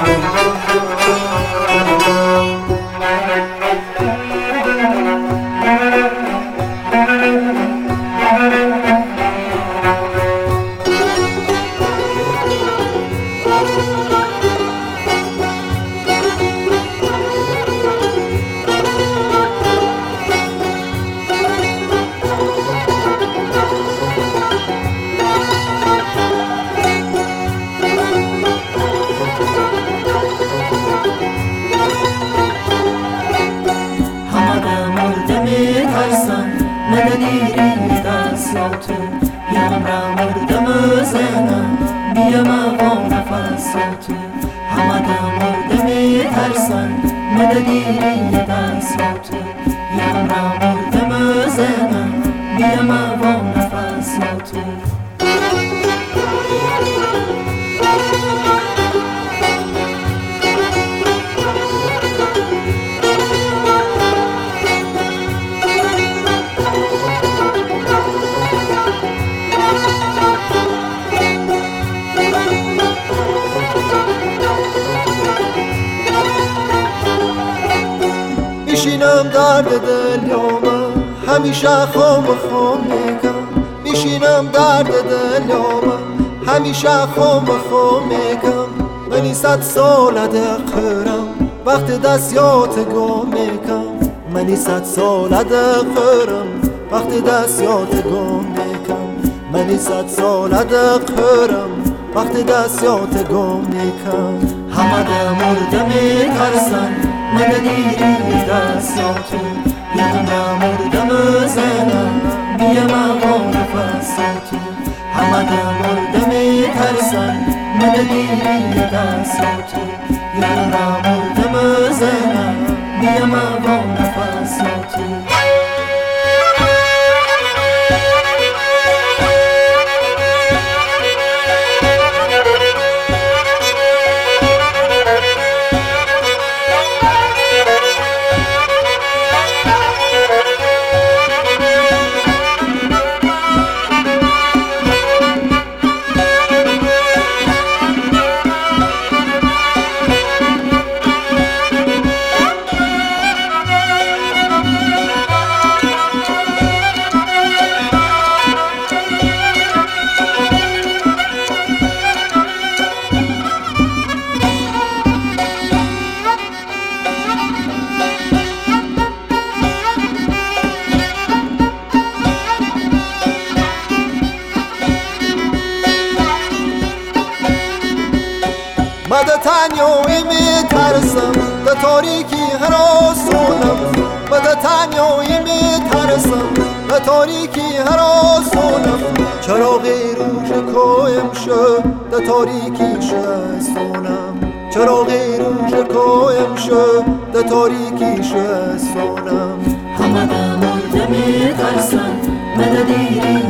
مددیری دستاتو یم را مردم زنم بیم و نفساتو همه دا مرده می ترسن مددیری دستاتو یم را مردم زنم بیم و نفساتو میشینم درد دلیامه همیشه خام میگم میشینم درد دلیامه همیشه خام میگم منی 100 سال دقیقم وقت دستیات گم میگم منی 100 سال دقیقم وقت دستیات گم میگم منی 100 سال دقیقم وقت دستیات گم میگم همه دا مرده میترسن مددیری دستاتو یم را مردم زنم بیم و نفساتو همه دا مرده میترسن مددیری دستاتو یم را مردم زنم بیم و نفساتو مده تنیایی میترسم به تاریکی هراسونم مده تنیایی میترسم به تاریکی هراسونم چراغی روش کویم شد به تاریکی شستونم چراغی روش کویم شد به تاریکی شستونم همه دا مرده میترسن مددیری